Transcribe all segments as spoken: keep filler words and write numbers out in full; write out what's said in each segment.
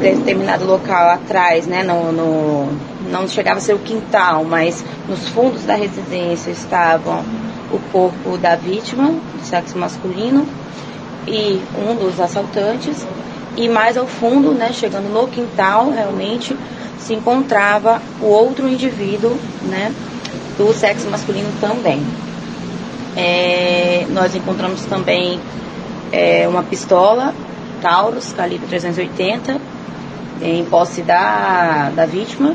determinado local atrás, né, no, no, não chegava a ser o quintal, mas nos fundos da residência estavam o corpo da vítima, do sexo masculino, e um dos assaltantes, e mais ao fundo, né, chegando no quintal, realmente, se encontrava o outro indivíduo, né, do sexo masculino também. É, nós encontramos também é, uma pistola Taurus, calibre trezentos e oitenta, em posse da, da vítima.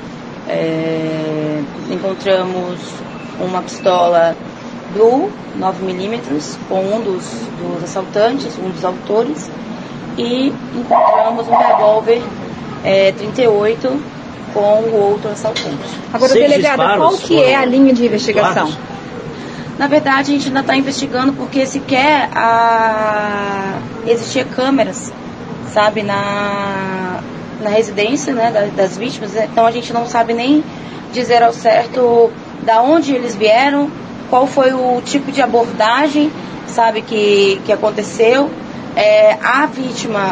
É, encontramos uma pistola Blue, nove milímetros, com um dos, dos assaltantes, um dos autores, e encontramos um revólver é, trinta e oito com o outro assaltante. Agora, delegada, qual que é a linha de investigação? Disparos? Na verdade, a gente ainda está investigando porque sequer a... existia câmeras, sabe, na, na residência, né, das, das vítimas. Então a gente não sabe nem dizer ao certo da onde eles vieram, qual foi o tipo de abordagem, sabe, que, que aconteceu. É, a vítima,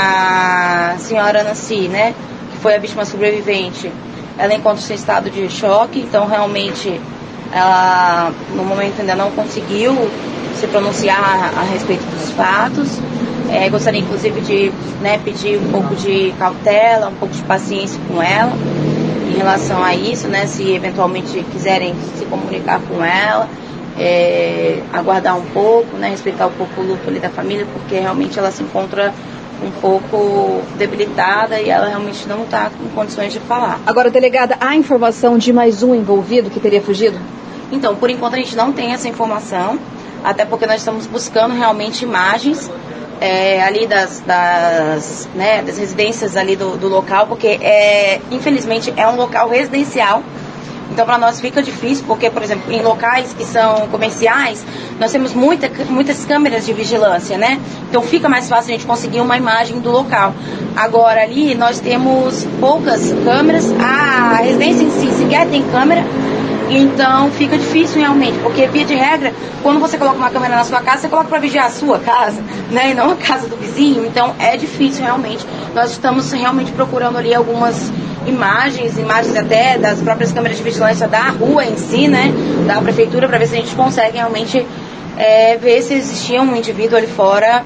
a senhora Nancy, né, que foi a vítima sobrevivente, ela encontra-se em estado de choque, então realmente ela no momento ainda não conseguiu se pronunciar a, a respeito dos fatos. É, gostaria inclusive de, né, pedir um pouco de cautela, um pouco de paciência com ela em relação a isso, né, se eventualmente quiserem se comunicar com ela, é, aguardar um pouco, né, respeitar um pouco o luto ali da família, porque realmente ela se encontra um pouco debilitada e ela realmente não está com condições de falar. Agora, delegada, há informação de mais um envolvido que teria fugido? Então, por enquanto a gente não tem essa informação, até porque nós estamos buscando realmente imagens é, ali das, das, né, das residências ali do, do local, porque é, infelizmente é um local residencial. Então, para nós fica difícil, porque, por exemplo, em locais que são comerciais, nós temos muita, muitas câmeras de vigilância, né? Então, fica mais fácil a gente conseguir uma imagem do local. Agora, ali, nós temos poucas câmeras, a residência em si sequer tem câmera, então fica difícil realmente, porque, via de regra, quando você coloca uma câmera na sua casa, você coloca para vigiar a sua casa, né? E não a casa do vizinho, então é difícil realmente. Nós estamos realmente procurando ali algumas imagens, imagens até das próprias câmeras de vigilância da rua em si, né, da prefeitura, para ver se a gente consegue realmente é, ver se existia um indivíduo ali fora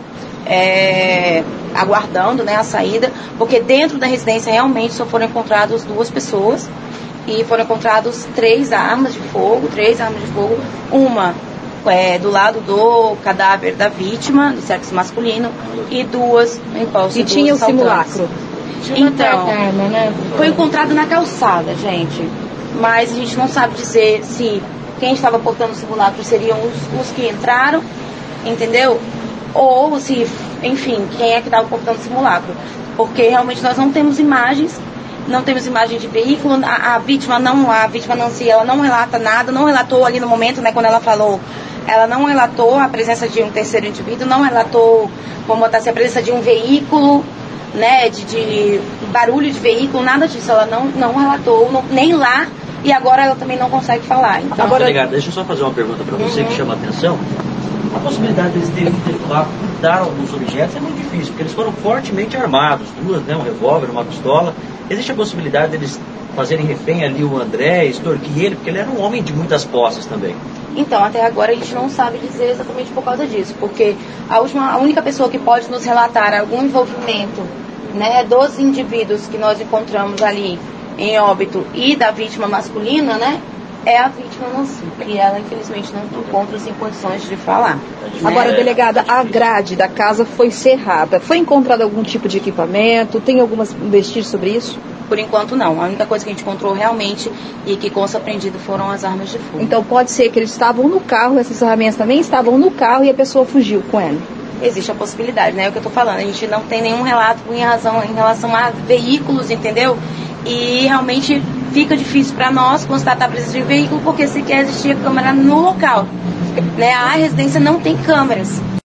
é, aguardando, né, a saída, porque dentro da residência realmente só foram encontradas duas pessoas e foram encontrados três armas de fogo, três armas de fogo, uma é, do lado do cadáver da vítima, do sexo masculino, e duas em posse e dos tinha o assaltantes. simulacro. Então, foi encontrado na calçada, gente. Mas a gente não sabe dizer se quem estava portando o simulacro seriam os, os que entraram, entendeu? Ou se, enfim, quem é que estava portando o simulacro. Porque realmente nós não temos imagens, não temos imagem de veículo. A, a vítima não, a vítima Nancy, ela não relata nada, não relatou ali no momento, né, quando ela falou, ela não relatou a presença de um terceiro indivíduo, não relatou, vamos botar assim, a presença de um veículo, né, de, de barulho de veículo, nada disso, ela não, não relatou, não, nem lá, e agora ela também não consegue falar. Então, agora, delegado, deixa eu só fazer uma pergunta para você, uhum, que chama a atenção. A possibilidade deles terem ido lá dar alguns objetos é muito difícil, porque eles foram fortemente armados, duas, né, um revólver, uma pistola. Existe a possibilidade deles fazerem refém ali o André, extorquir ele, porque ele era um homem de muitas posses também. Então, até agora a gente não sabe dizer exatamente por causa disso, porque a, última, a única pessoa que pode nos relatar algum envolvimento, né, dos indivíduos que nós encontramos ali em óbito e da vítima masculina, né, é a vítima Nancy, que ela infelizmente não encontra-se em condições de falar. Agora, né? Delegada, a grade da casa foi cerrada. Foi encontrado algum tipo de equipamento? Tem algumas vestígios sobre isso? Por enquanto não. A única coisa que a gente encontrou realmente e que consta apreendido foram as armas de fogo. Então pode ser que eles estavam no carro, essas ferramentas também estavam no carro e a pessoa fugiu com ela. Existe a possibilidade, né? É o que eu tô falando. A gente não tem nenhum relato em, razão, em relação a veículos, entendeu? E realmente fica difícil para nós constatar a presença de veículo porque sequer existia câmera no local. Né? A residência não tem câmeras.